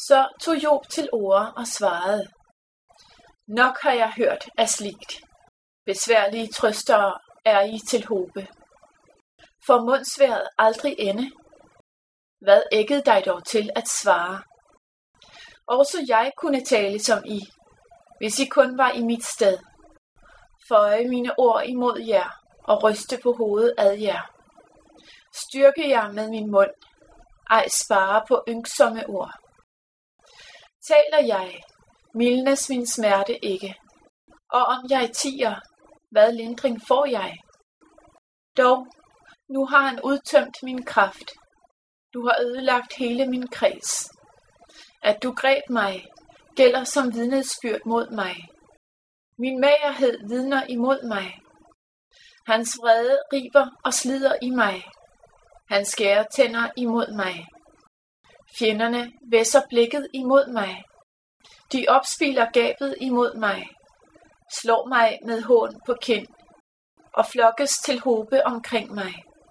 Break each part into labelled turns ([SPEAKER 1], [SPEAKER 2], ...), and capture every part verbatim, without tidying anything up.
[SPEAKER 1] Så tog Job til orde og svarede: Nok har jeg hørt af slikt. Besværlige trøstere er I til håbe. For mundsværet aldrig ende. Hvad æggede dig dog til at svare? Også jeg kunne tale som I, hvis I kun var i mit sted. Føje mine ord imod jer og ryste på hovedet ad jer. Styrke jer med min mund, ej spare på ynksomme ord. Taler jeg, mildnes min smerte ikke, og om jeg tier, hvad lindring får jeg? Dog, nu har han udtømt min kraft. Du har ødelagt hele min kreds. At du greb mig, gælder som vidnesbyrd mod mig. Min magerhed vidner imod mig. Hans vrede river og slider i mig. Han skærer tænder imod mig. Fjenderne væsser blikket imod mig. De opspilder gabet imod mig. Slår mig med hån på kind og flokkes til hobe omkring mig.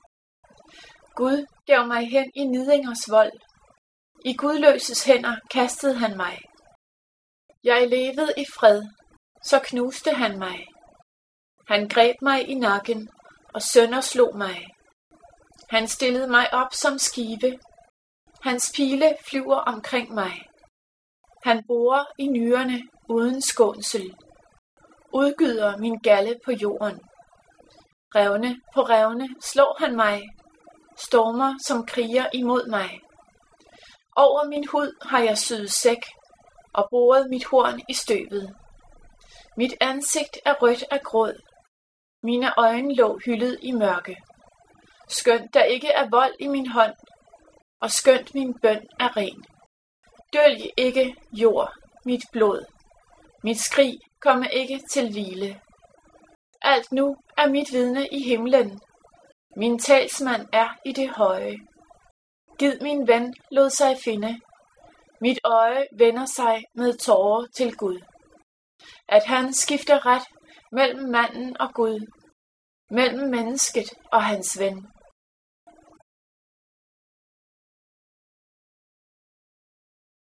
[SPEAKER 1] Gud gav mig hen i nidingers vold. I gudløses hænder kastede han mig. Jeg levede i fred, så knuste han mig. Han greb mig i nakken og sønderslog mig. Han stillede mig op som skive. Hans pile flyver omkring mig. Han borer i nyrerne uden skånsel. Udgyder min galle på jorden. Revne på revne slår han mig. Stormer som kriger imod mig. Over min hud har jeg syet sæk og boret mit horn i støvet. Mit ansigt er rødt af gråd. Mine øjne lå hyldet i mørke. Skønt der ikke er vold i min hånd, og skønt min bøn er ren. Dølg ikke, jord, mit blod. Mit skrig kommer ikke til hvile. Alt nu er mit vidne i himlen. Min talsmand er i det høje. Gid min ven lod sig finde. Mit øje vender sig med tårer til Gud. At han skifter ret mellem manden og Gud, mellem mennesket og hans ven.